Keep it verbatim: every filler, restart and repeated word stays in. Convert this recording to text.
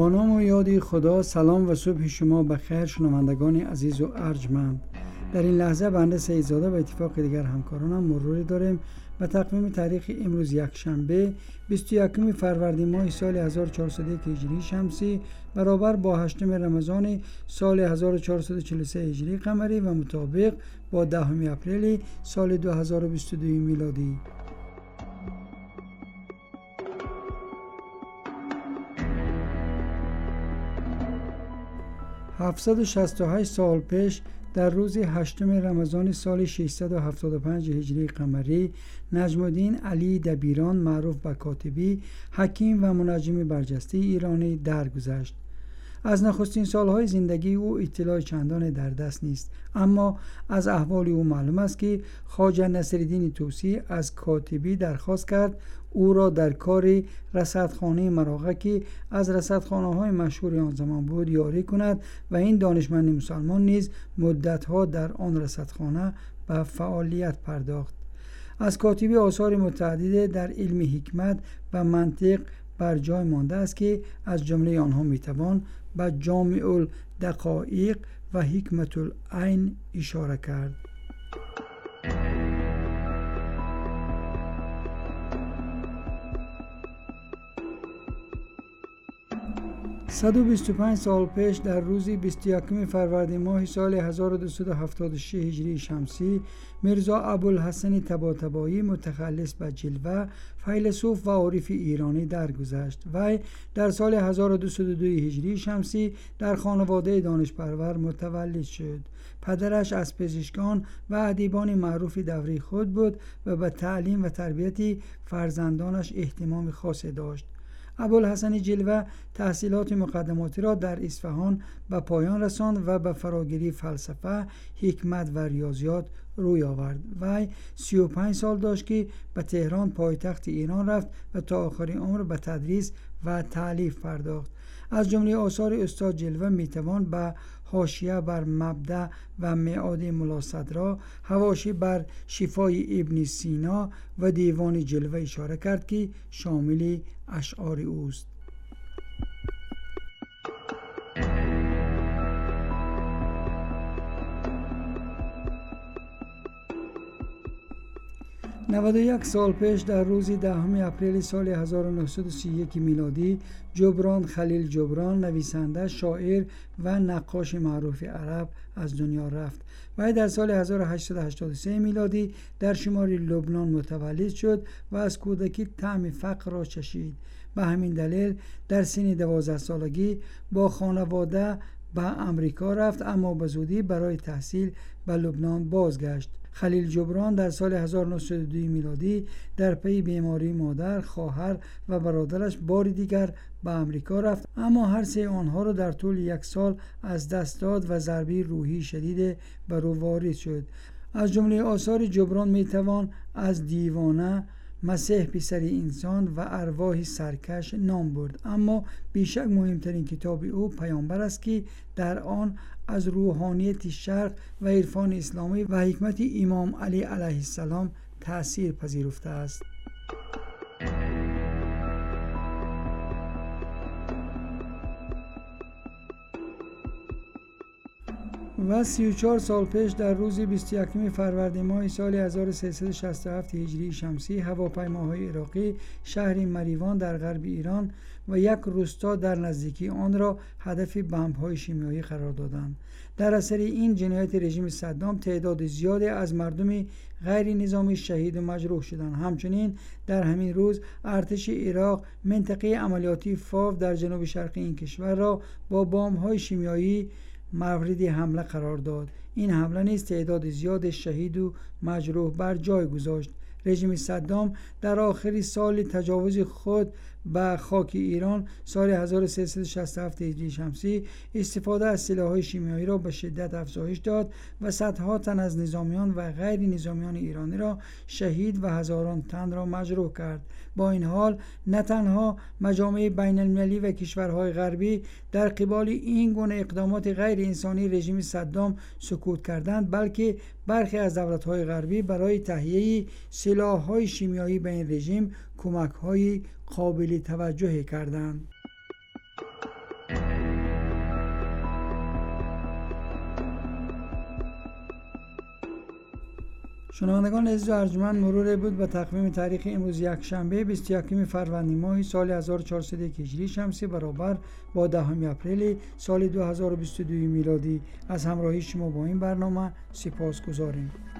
با نام و یاد خدا. سلام و صبح شما بخیر شنوندگان عزیز و ارجمند. در این لحظه بنده سیدزاده و اتفاق دیگر همکارانم مروری داریم و تقویم تاریخ امروز یک شنبه بیست و یکم فروردین ماه سال هزار و چهارصد و یک هجری شمسی برابر با هشتم رمضان سال هزار و چهارصد و چهل و سه هجری قمری و مطابق با دهم اپریل سال دو هزار و بیست و دو میلادی. هفتصد و شصت و هشت سال پیش در روز هشتم رمضان سال ششصد و هفتاد و پنج هجری قمری نجم الدین علی دبیران معروف به کاتبی، حکیم و منجم برجسته ایرانی درگذشت. از نخستین سالهای زندگی او اطلاع چندان در دست نیست، اما از احوال او معلوم است که خواجه نصرالدین طوسی از کاتبی درخواست کرد او را در کار رصدخانه مراغه که از رصدخانه‌های مشهور آن زمان بود یاری کند و این دانشمند مسلمان نیز مدت‌ها در آن رصدخانه به فعالیت پرداخت. از کاتبی آثار متعدد در علم حکمت و منطق بر جای مانده است که از جمله آنها میتوان به جامع الدقایق و حکمت العین اشاره کرد. صد و بیست و پنج سال پیش در روز بیست و یکم فروردین ماه سال هزار و دویست و هفتاد و شش هجری شمسی میرزا ابوالحسن طباطبایی متخلص به جلوه فیلسوف و عارف ایرانی درگذشت. وی در سال هزار و دویست و دو هجری شمسی در خانواده دانشپرور متولد شد. پدرش از پزشکان و ادیبان معروف دوره خود بود و به تعلیم و تربیت فرزندانش اهتمام خاصی داشت. ابوالحسن جلوه تحصیلات مقدماتی را در اصفهان به پایان رساند و به فراگیری فلسفه، حکمت و ریاضیات روی آورد. وی سی و پنج سال داشت که به تهران پایتخت ایران رفت و تا آخرین عمر به تدریس و تألیف پرداخت. از جمله آثار استاد جلوه میتوان به حاشیه بر مبدأ و میعاد ملا صدرا، حواشی بر شفای ابن سینا و دیوان جلوه اشاره کرد که شامل اشعار اوست. نود و یک سال پیش در روز دهم اپریل سال هزار و نهصد و سی و یک میلادی جبران خلیل جبران نویسنده، شاعر و نقاش معروف عرب از دنیا رفت. وی در سال هزار و هشتصد و هشتاد و سه میلادی در شمال لبنان متولد شد و از کودکی طعم فقر را چشید. به همین دلیل در سن دوازده سالگی با خانواده به امریکا رفت، اما به زودی برای تحصیل به لبنان بازگشت. خلیل جبران در سال هزار و نهصد و دو میلادی در پی بیماری مادر، خواهر و برادرش بار دیگر به امریکا رفت، اما هر سه آنها را در طول یک سال از دست داد و ضربه روحی شدید بر او وارد شد. از جمله آثار جبران میتوان از دیوانه، مسیح پسر انسان و ارواح سرکش نام برد، اما بیشک مهمترین کتاب او پیامبر است که در آن از روحانیت شرق و عرفان اسلامی و حکمت امام علی علیه السلام تأثیر پذیرفته است. و سی و چهار سال پیش در روز بیست و یکم فروردین ماه سال هزار و سیصد و شصت و هفت هجری شمسی هواپیماهای عراقی شهر مریوان در غرب ایران و یک روستا در نزدیکی آن را هدف بمب‌های شیمیایی قرار دادند. در اثر این جنایت رژیم صدام تعداد زیادی از مردم غیر نظامی شهید و مجروح شدند. همچنین در همین روز ارتش عراق منطقه عملیاتی فاو در جنوب شرقی این کشور را با بمب‌های شیمیایی مورد حمله قرار داد. این حمله نیز تعداد زیاد شهید و مجروح بر جای گذاشت. رژیم صدام در آخر سال تجاوز خود به خاک ایران سال هزار و سیصد و شصت و هفت هجری شمسی استفاده از سلاح‌های شیمیایی را به شدت افزایش داد و صدها تن از نظامیان و غیر نظامیان ایرانی را شهید و هزاران تن را مجروح کرد. با این حال نه تنها مجامع بین المللی و کشورهای غربی در قبال این گونه اقدامات غیر انسانی رژیم صدام سکوت کردند، بلکه برخی از دولت‌های غربی برای تهیه سلاح‌های شیمیایی به این رژیم کمک‌های قابل توجهی کردند. شنوندگان عزیز و ارجمند، مرور بود به تقویم تاریخ امروز یکشنبه بیست و یکم فروردین ماه سال هزار و چهارصد و یک هجری شمسی برابر با دهم اپریل سال دو هزار و بیست و دو میلادی. از همراهی شما با این برنامه سپاسگزاریم.